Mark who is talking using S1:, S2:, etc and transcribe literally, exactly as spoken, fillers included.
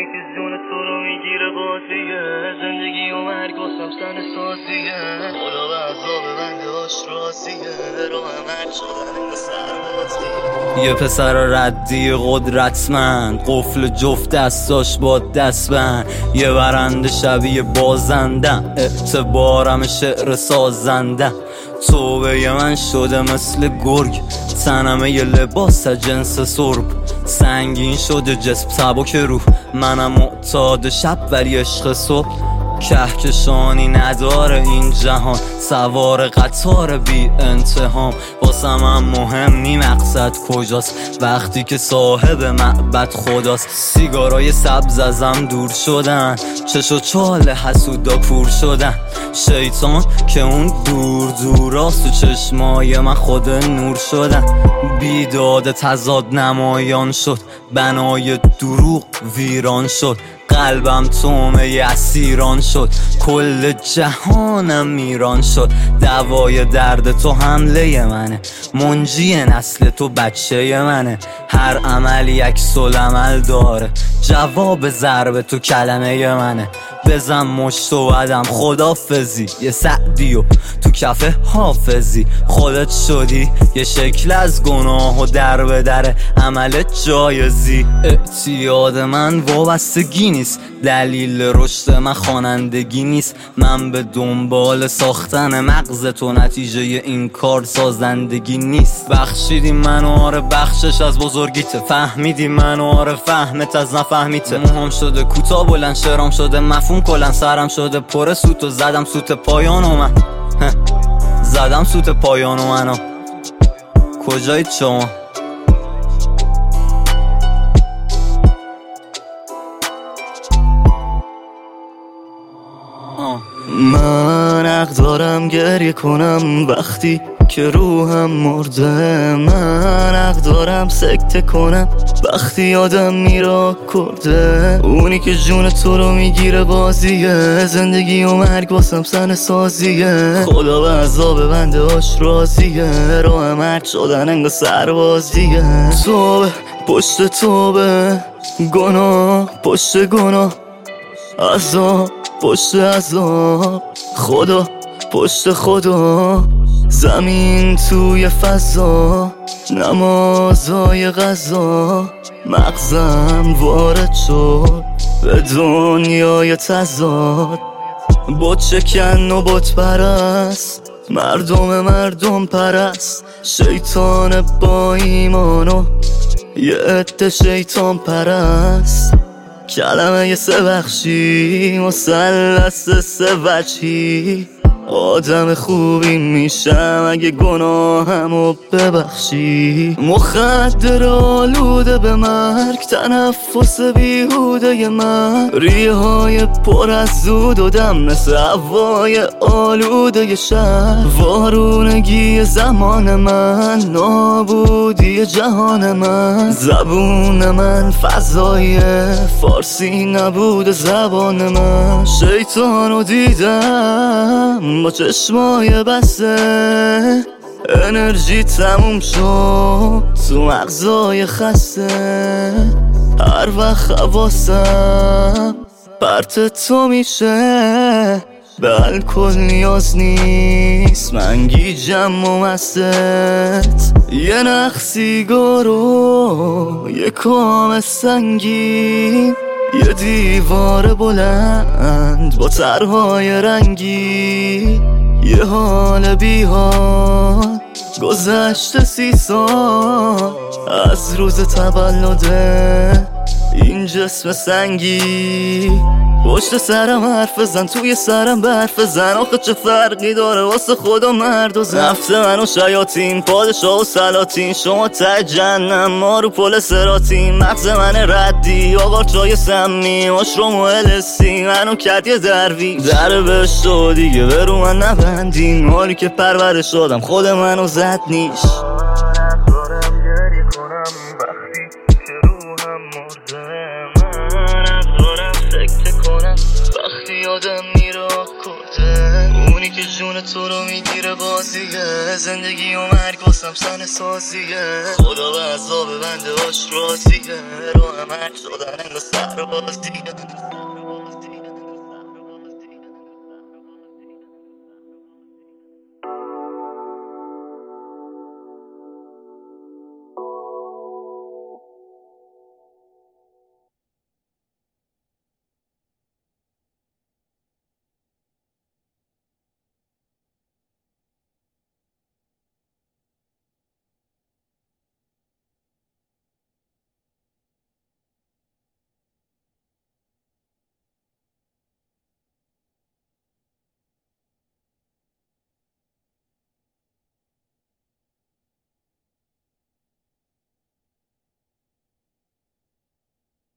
S1: که جون تو رو میگیره بازیه، زندگی و مرگ واسم سن سازیه، خدا به عذاب بنده هاش راضیه، رو همه شدن سربازیه.
S2: یه پسر ردی قدرتمند، قفل جفت دستاش با دستبند، یه برنده شبیه بازندم، اعتبارم شعر سازندم. توبه من شده مثل گرگ، تنم یه لباس جنس سرب، سنگین شده جسم سبک روح، منم معتاد شب ولی عشق صبح. کهکشانی نداره این جهان، سوار قطار بی انتهام، واسم هم مهم نی مقصد کجاست، وقتی که صاحب معبد خداست. سیگارای سبز ازم دور شدن، چش و چال حسودا کور شدن، شیطان که اون دور دوراست، تو چشمای من خود نور شدن. بیداد تضاد نمایان شد، بنای دروغ ویران شد، قلبم تومه اسیران شد، کل جهانم میران شد. دوای درد تو حمله منه، منجی نسل تو بچه منه، هر عملی عکس العمل داره، جواب ضرب تو کلمه منه. بزن مشت و بدم خدافزی، یه سعدیو تو کف حافظی، خودت شدی یه شکل از گناه و در به در عمل جایزی. اعتیاد من وابستگی نیست، دلیل رشد من خوانندگی نیست، من به دنبال ساختن مغز تو، نتیجه این کار سازندگی نیست. بخشیدی منو آره بخشش از بزرگیته، فهمیدی منو آره فهمت از نفهمیته. موهام شده کوتاه بلند، شعرام شده مفهوم کلن، سرم شده پر سوت و زدم سوت پایانو من زدم سوت پایانو منو. کجایید شما؟
S1: من حق دارم گریه کنم وقتی که روحم مرده، من حق دارم سکته کنم وقتی یادم میره کرده، اونی که جون تو رو میگیره بازیه، زندگی و مرگ واسم سن سازیه، خدا به عذاب بنده هاش راضیه، رو مرگ شدن انگار سربازیه. توبه پشت توبه، گناه پشت گناه، عذاب پشت عذاب، خدا پشت خدا، زمین توی فضا، نمازای غذا، مغزم وارد شد به دنیای تضاد، بت شکن و بت پرست، مردم مردم پرست، شیطان با ایمانو یه عده شیطان پرست، کلمه سه بخشی، مثلث سه وجهی، آدم خوبی میشم اگه گناهمو ببخشی. مخدر آلوده به مرگ، تنفس بیهوده من، ریه های پر از زود و دم مثل هوای آلوده شهر، وارونگی زمان من، نابودی جهان من، زبون من فضای فارسی نبود زبان من، شیطانو دیدم با چشمای بسته، انرژی تموم شد تو مغزای خسته، هر وقت حواسم پرت تو میشه، به الکل نیاز نیست من گیجم و مستت، یه نخ سیگار و یه کام سنگین، یه دیوار بلند با طرحهای رنگی، یه حال بی حال گذشته سی سال از روز تولده این جسم سنگی. پشت سرم حرف بزن، توی سرم برف بزن، آخه چه فرقی داره واسه خدا مرد و زن، نفت من و شیاطین، پادشاه و سلاطین، شما ته جهنم ما رو پل سراتین، مغز من ردی آقا چای سمی، مشروم و السی، منو کرد یه درویش، در بهشت و دیگه به رو من نبندین، مالی که پرورش شدم خود منو زد نیش. یادم میره کرده، اونی اینی که جون تو رو میگیره بازیه، زندگی و مرگ واسم سن سازیه، خدا به عذاب بنده هاش راضیه، راه مرگ شدن انگاه سر بازیه.